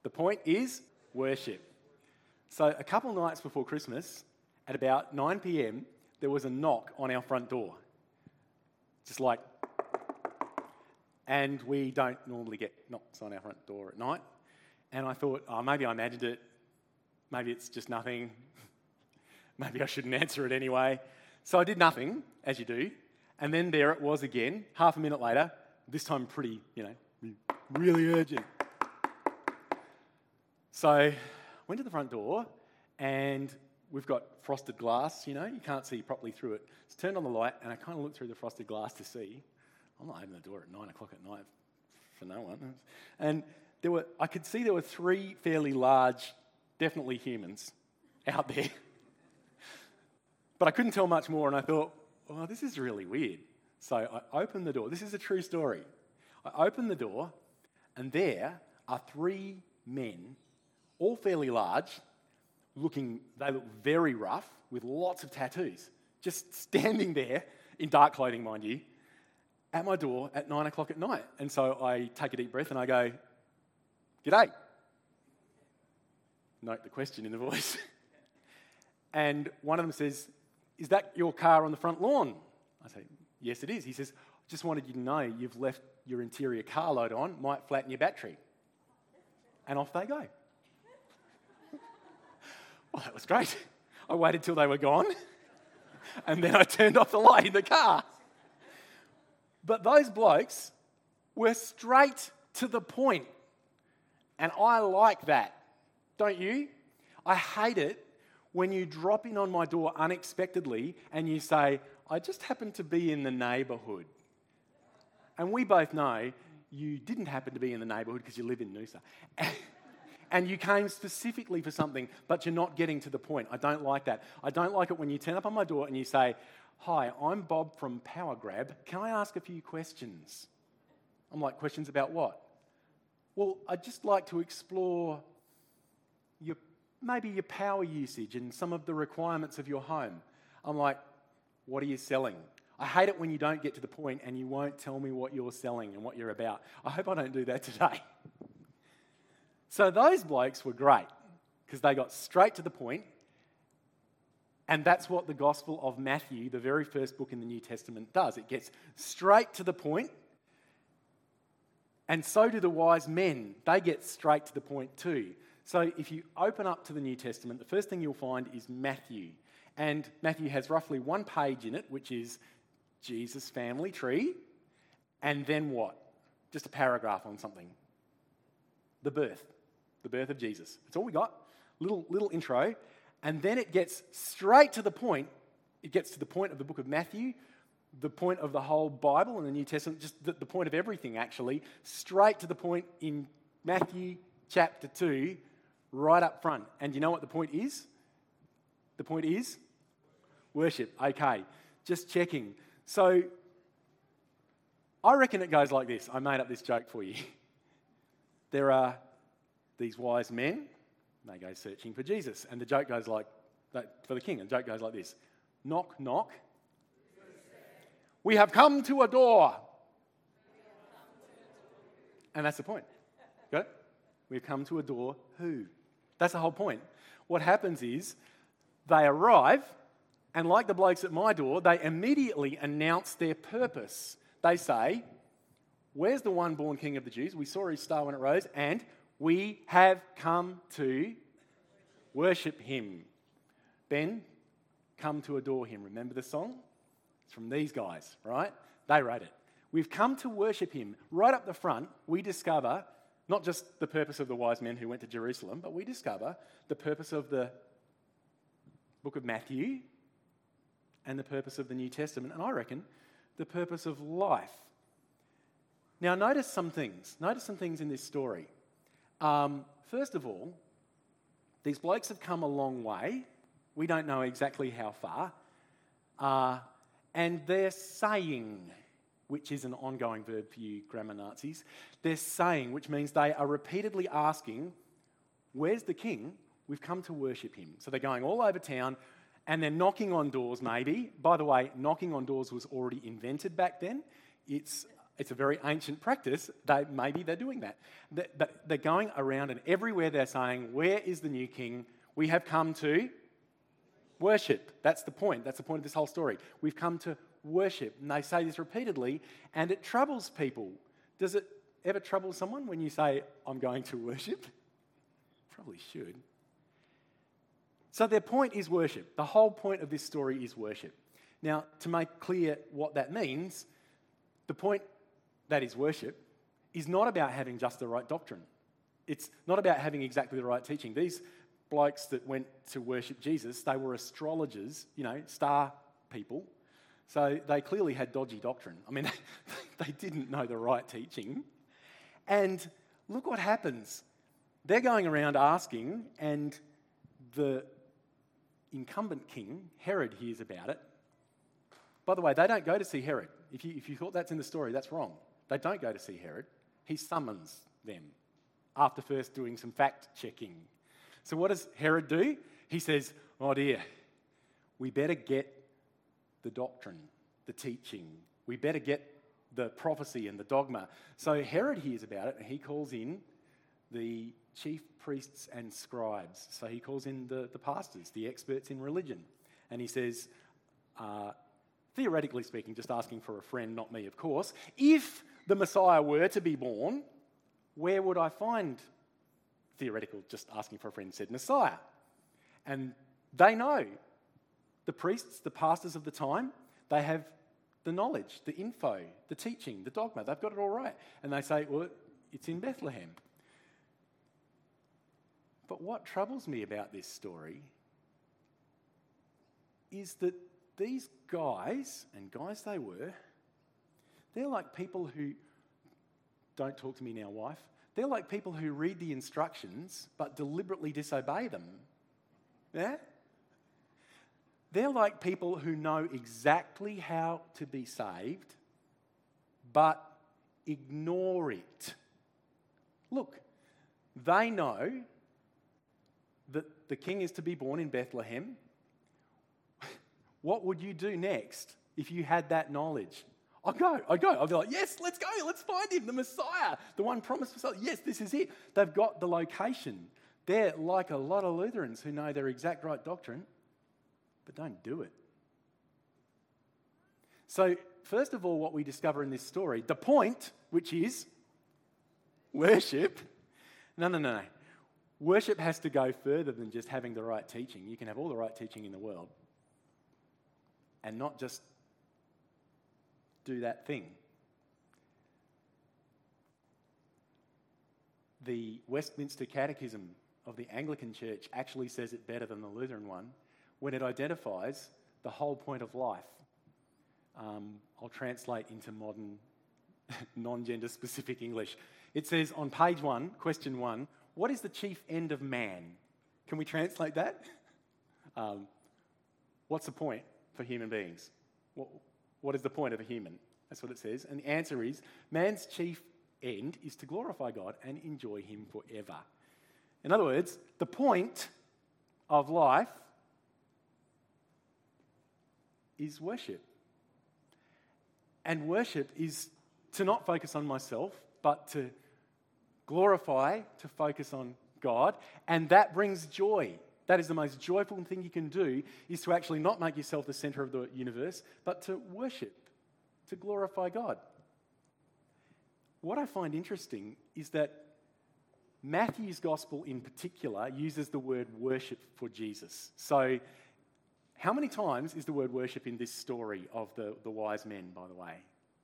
The point is worship. So a couple of nights before Christmas, at about 9 p.m, there was a knock on our front door. Just like, and we don't normally get knocks on our front door at night. And I thought, maybe I imagined it. Maybe it's just nothing. Maybe I shouldn't answer it anyway. So I did nothing, as you do. And then there it was again, half a minute later, this time pretty, really urgent. So I went to the front door, and we've got frosted glass, you can't see properly through it. So I turned on the light, and I kind of looked through the frosted glass to see. I'm not opening the door at 9 o'clock at night for no one. And I could see there were 3 fairly large, definitely humans, out there. But I couldn't tell much more, and I thought, this is really weird. So I opened the door. This is a true story. I opened the door, and there are 3 men, all fairly large, they look very rough, with lots of tattoos, just standing there, in dark clothing, mind you, at my door at 9 o'clock at night. And so I take a deep breath and I go, "G'day." Note the question in the voice. And one of them says, "Is that your car on the front lawn?" I say, "Yes, it is." He says, "Just wanted you to know you've left your interior car load on, might flatten your battery." And off they go. Well, that was great. I waited till they were gone, and then I turned off the light in the car. But those blokes were straight to the point, and I like that. Don't you? I hate it when you drop in on my door unexpectedly and you say, "I just happened to be in the neighbourhood." And we both know you didn't happen to be in the neighbourhood because you live in Noosa. And you came specifically for something, but you're not getting to the point. I don't like that. I don't like it when you turn up on my door and you say, "Hi, I'm Bob from Power Grab. Can I ask a few questions?" I'm like, "Questions about what?" "Well, I'd just like to explore maybe your power usage and some of the requirements of your home." I'm like, "What are you selling?" I hate it when you don't get to the point and you won't tell me what you're selling and what you're about. I hope I don't do that today. So those blokes were great because they got straight to the point, and that's what the Gospel of Matthew, the very first book in the New Testament, does. It gets straight to the point, and so do the wise men. They get straight to the point too. So if you open up to the New Testament, the first thing you'll find is Matthew. And Matthew has roughly 1 page in it, which is Jesus' family tree, and then what? Just a paragraph on something. The birth of Jesus. That's all we got. Little intro. And then it gets straight to the point. It gets to the point of the book of Matthew, the point of the whole Bible and the New Testament, just the point of everything actually, straight to the point in Matthew chapter 2, right up front. And you know what the point is? The point is worship. Okay, just checking. So I reckon it goes like this. I made up this joke for you. There are these wise men, they go searching for Jesus. And the joke goes like that for the king. And the joke goes like this: "Knock, knock. We have come to a door." And that's the point. Got it? We've come to a door. Who? That's the whole point. What happens is they arrive, and like the blokes at my door, they immediately announce their purpose. They say, "Where's the one born King of the Jews? We saw his star when it rose, and we have come to worship him." Ben, come to adore him. Remember the song? It's from these guys, right? They wrote it. We've come to worship him. Right up the front, we discover not just the purpose of the wise men who went to Jerusalem, but we discover the purpose of the book of Matthew and the purpose of the New Testament, and I reckon the purpose of life. Now, notice some things. Notice some things in this story. First of all, these blokes have come a long way. We don't know exactly how far. And they're saying, which is an ongoing verb for you grammar Nazis. They're saying, which means they are repeatedly asking, "Where's the king? We've come to worship him." So they're going all over town, and they're knocking on doors maybe. By the way, knocking on doors was already invented back then. It's it's a very ancient practice. Maybe they're doing that. They're going around and everywhere they're saying, where is the new king? We have come to worship. That's the point. That's the point of this whole story. We've come to worship. And they say this repeatedly, and it troubles people. Does it ever trouble someone when you say, I'm going to worship? Probably should. So their point is worship. The whole point of this story is worship. Now, to make clear what that means, the point that is worship is not about having just the right doctrine. It's not about having exactly the right teaching. These blokes that went to worship Jesus, they were astrologers, star people. So they clearly had dodgy doctrine. I mean, they didn't know the right teaching. And look what happens. They're going around asking, and the incumbent king, Herod, hears about it. By the way, they don't go to see Herod. If you thought that's in the story, that's wrong. They don't go to see Herod. He summons them after first doing some fact-checking. So what does Herod do? He says, oh dear, we better get the doctrine, the teaching. We better get the prophecy and the dogma. So Herod hears about it and he calls in the chief priests and scribes. So he calls in the pastors, the experts in religion. And he says, theoretically speaking, just asking for a friend, not me, of course, if the Messiah were to be born, where would I find, theoretical, just asking for a friend, said Messiah? And they know. The priests, the pastors of the time, they have the knowledge, the info, the teaching, the dogma. They've got it all right. And they say, well, it's in Bethlehem. But what troubles me about this story is that these guys, and guys they were, they're like people who, don't talk to me now, wife, they're like people who read the instructions but deliberately disobey them. Yeah? They're like people who know exactly how to be saved but ignore it. Look, they know that the king is to be born in Bethlehem. What would you do next if you had that knowledge? I'd go. I'd be like, yes, let's go. Let's find him, the Messiah, the one promised Messiah. Yes, this is it. They've got the location. They're like a lot of Lutherans who know their exact right doctrine, but don't do it. So, first of all, what we discover in this story, the point, which is worship. No. Worship has to go further than just having the right teaching. You can have all the right teaching in the world and not just do that thing. The Westminster Catechism of the Anglican Church actually says it better than the Lutheran one when it identifies the whole point of life. I'll translate into modern, non-gender specific English. It says on page 1, question 1, what is the chief end of man? Can we translate that? What's the point for human beings? What is the point of a human? That's what it says. And the answer is, man's chief end is to glorify God and enjoy him forever. In other words, the point of life is worship. And worship is to not focus on myself, but to glorify, to focus on God. And that brings joy. That is the most joyful thing you can do, is to actually not make yourself the center of the universe, but to worship, to glorify God. What I find interesting is that Matthew's gospel in particular uses the word worship for Jesus. So how many times is the word worship in this story of the wise men, by the way?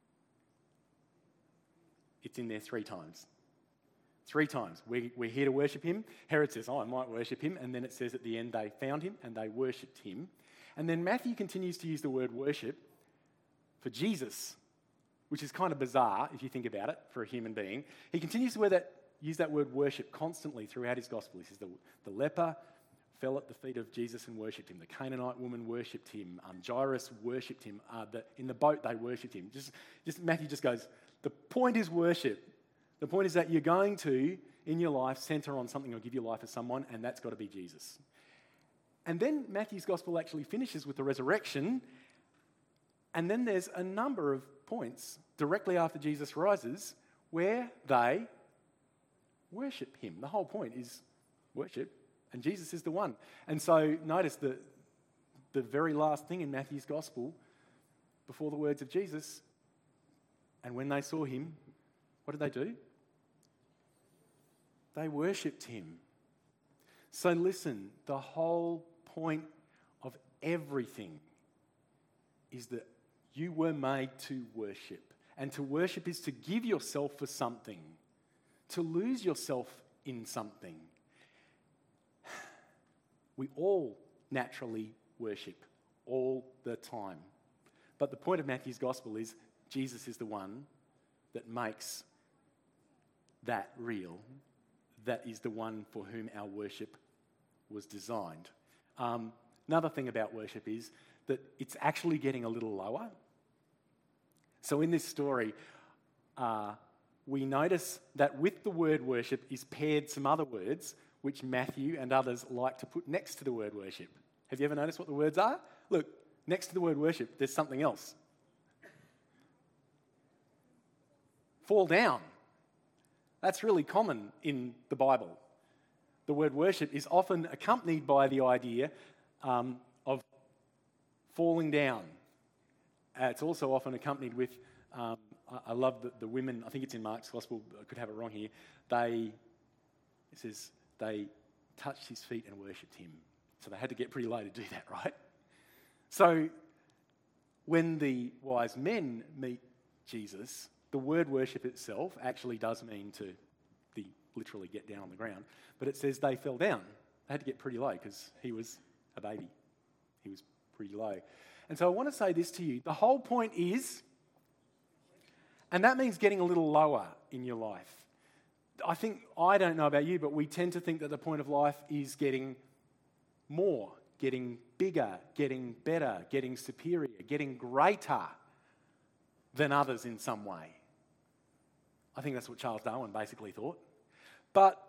It's in there 3 times. 3 times. We're here to worship him. Herod says, I might worship him. And then it says at the end they found him and they worshipped him. And then Matthew continues to use the word worship for Jesus, which is kind of bizarre if you think about it for a human being. He continues to use that word worship constantly throughout his gospel. He says the leper fell at the feet of Jesus and worshipped him. The Canaanite woman worshipped him. Jairus worshipped him. In the boat they worshipped him. Matthew just goes, the point is worship. The point is that you're going to, in your life, center on something or give your life to someone, and that's got to be Jesus. And then Matthew's gospel actually finishes with the resurrection, and then there's a number of points directly after Jesus rises where they worship him. The whole point is worship, and Jesus is the one. And so notice the very last thing in Matthew's gospel before the words of Jesus, and when they saw him, what did they do? They worshipped him. So listen, the whole point of everything is that you were made to worship. And to worship is to give yourself for something, to lose yourself in something. We all naturally worship all the time. But the point of Matthew's gospel is Jesus is the one that makes that real. That is the one for whom our worship was designed. Another thing about worship is that it's actually getting a little lower. So in this story, we notice that with the word worship is paired some other words which Matthew and others like to put next to the word worship. Have you ever noticed what the words are? Look, next to the word worship, there's something else. Fall down. That's really common in the Bible. The word worship is often accompanied by the idea of falling down. It's also often accompanied with, I love the women, I think it's in Mark's Gospel, I could have it wrong here, it says they touched his feet and worshipped him. So they had to get pretty low to do that, right? So when the wise men meet Jesus, the word worship itself actually does mean to literally get down on the ground. But it says they fell down. They had to get pretty low because he was a baby. He was pretty low. And so I want to say this to you. The whole point is, and that means getting a little lower in your life. I don't know about you, but we tend to think that the point of life is getting more, getting bigger, getting better, getting superior, getting greater than others in some way. I think that's what Charles Darwin basically thought. But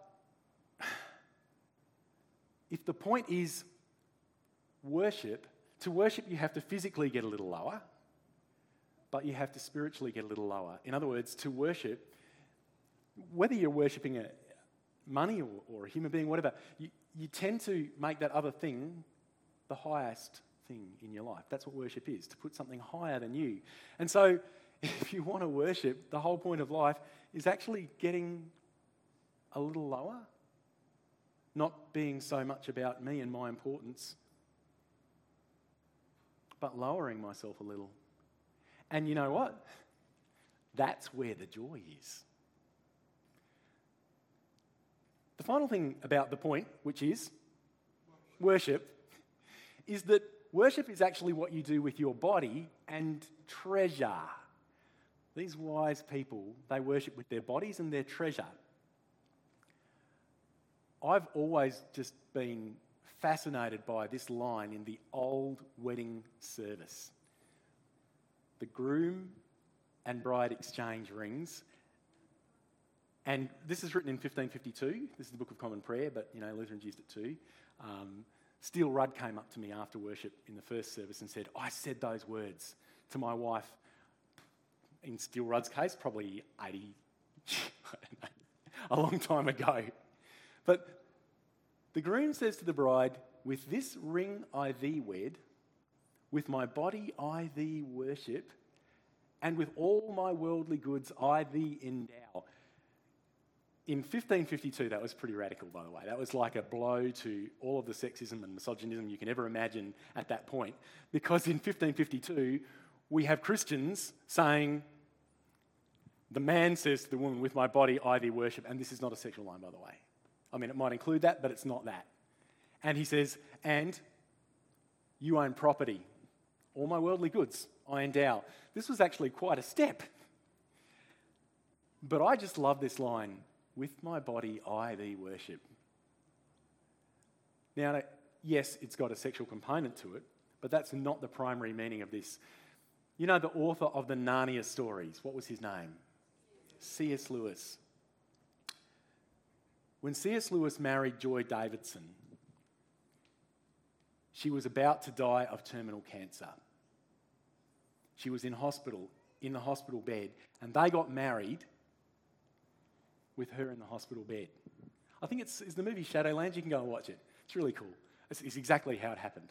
if the point is worship, to worship you have to physically get a little lower, but you have to spiritually get a little lower. In other words, to worship, whether you're worshipping money or a human being, whatever, you tend to make that other thing the highest thing in your life. That's what worship is, to put something higher than you. And so if you want to worship, the whole point of life is actually getting a little lower, not being so much about me and my importance, but lowering myself a little. And you know what? That's where the joy is. The final thing about the point, which is worship, is that worship is actually what you do with your body and treasure. These wise people, they worship with their bodies and their treasure. I've always just been fascinated by this line in the old wedding service. The groom and bride exchange rings. And this is written in 1552. This is the Book of Common Prayer, but Lutherans used it too. Steele Rudd came up to me after worship in the first service and said, I said those words to my wife. In Steele Rudd's case, probably 80, I don't know, a long time ago. But the groom says to the bride, with this ring I thee wed, with my body I thee worship, and with all my worldly goods I thee endow. In 1552, that was pretty radical, by the way. That was like a blow to all of the sexism and misogynism you can ever imagine at that point. Because in 1552, we have Christians saying, the man says to the woman, with my body I thee worship, and this is not a sexual line, by the way. I mean, it might include that, but it's not that. And he says, and you own property. All my worldly goods I endow. This was actually quite a step. But I just love this line, with my body I thee worship. Now, yes, it's got a sexual component to it, but that's not the primary meaning of this. You know the author of the Narnia stories, what was his name? C.S. Lewis. When C.S. Lewis married Joy Davidson, she was about to die of terminal cancer. She was in hospital in the hospital bed, and they got married with her in the hospital bed. I think it's the movie Shadowlands. You can go and watch it. It's really cool. It's exactly how it happened.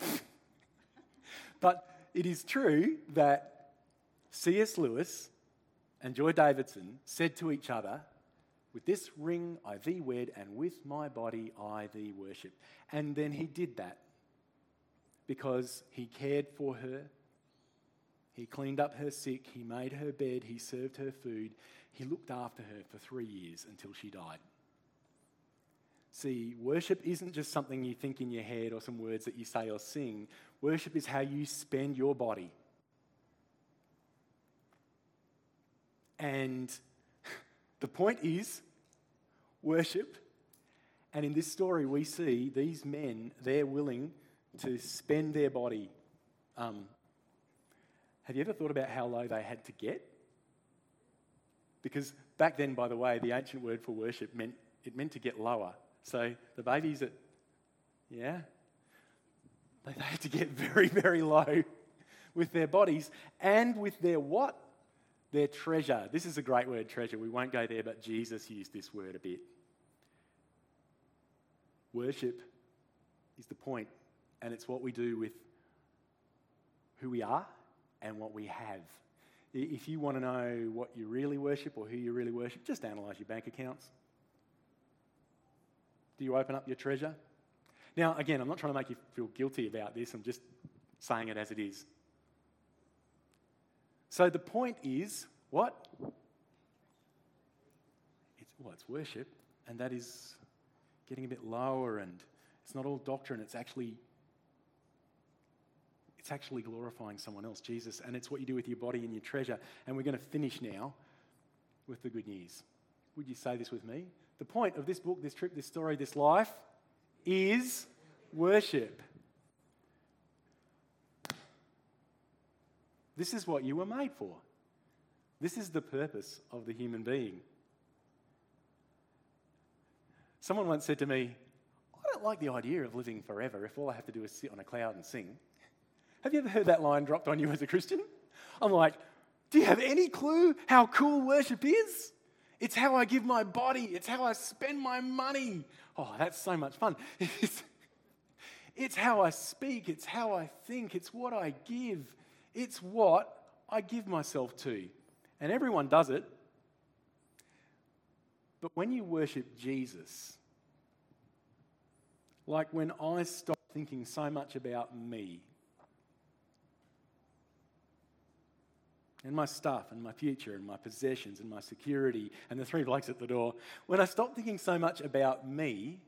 But it is true that C.S. Lewis and Joy Davidson said to each other, "With this ring I thee wed, and with my body I thee worship." And then he did that because he cared for her. He cleaned up her sick. He made her bed. He served her food. He looked after her for 3 years until she died. See, worship isn't just something you think in your head or some words that you say or sing. Worship is how you spend your body. And the point is, worship. And in this story, we see these men, they're willing to spend their body. Have you ever thought about how low they had to get? Because back then, by the way, the ancient word for worship meant to get lower. So the babies they had to get very, very low with their bodies and with their what? Their treasure. This is a great word, treasure. We won't go there, but Jesus used this word a bit. Worship is the point, and it's what we do with who we are and what we have. If you want to know what you really worship or who you really worship, just analyse your bank accounts. Do you open up your treasure? Now, again, I'm not trying to make you feel guilty about this. I'm just saying it as it is. So the point is, what? It's worship, and that is getting a bit lower, and it's not all doctrine. It's actually glorifying someone else, Jesus, and it's what you do with your body and your treasure. And we're going to finish now with the good news. Would you say this with me? The point of this book, this trip, this story, this life is worship. This is what you were made for. This is the purpose of the human being. Someone once said to me, "I don't like the idea of living forever if all I have to do is sit on a cloud and sing." Have you ever heard that line dropped on you as a Christian? I'm like, do you have any clue how cool worship is? It's how I give my body. It's how I spend my money. Oh, that's so much fun. It's how I speak. It's how I think. It's what I give. It's what I give myself to. And everyone does it. But when you worship Jesus, like when I stop thinking so much about me and my stuff and my future and my possessions and my security and the 3 blokes at the door, when I stop thinking so much about me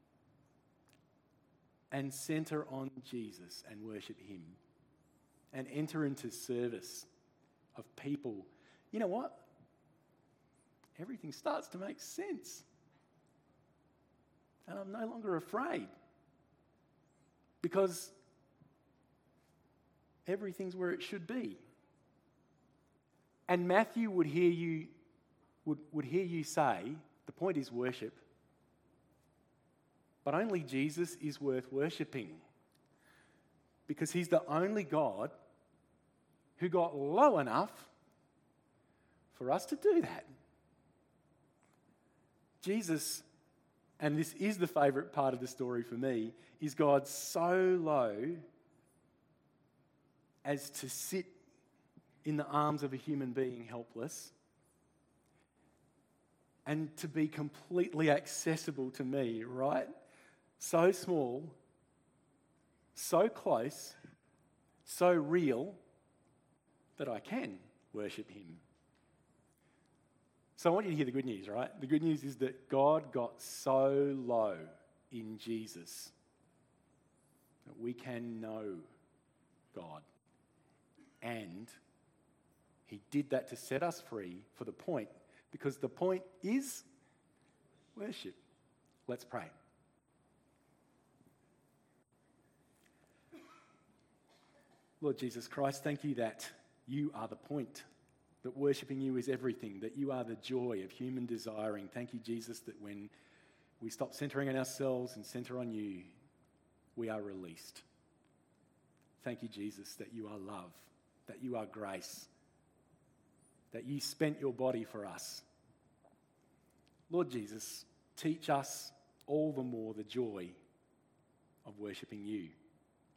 and centre on Jesus and worship him and enter into service of people, you know what? Everything starts to make sense. And I'm no longer afraid because everything's where it should be. And Matthew would hear you say, the point is worship, but only Jesus is worth worshipping because he's the only God who got low enough for us to do that. Jesus, and this is the favourite part of the story for me, is God so low as to sit in the arms of a human being helpless and to be completely accessible to me, right? So small, so close, so real that I can worship him. So I want you to hear the good news, right? The good news is that God got so low in Jesus that we can know God. And he did that to set us free for the point, because the point is worship. Let's pray. Lord Jesus Christ, thank you that you are the point, that worshipping you is everything, that you are the joy of human desiring. Thank you, Jesus, that when we stop centering on ourselves and center on you, we are released. Thank you, Jesus, that you are love, that you are grace, that you spent your body for us. Lord Jesus, teach us all the more the joy of worshipping you.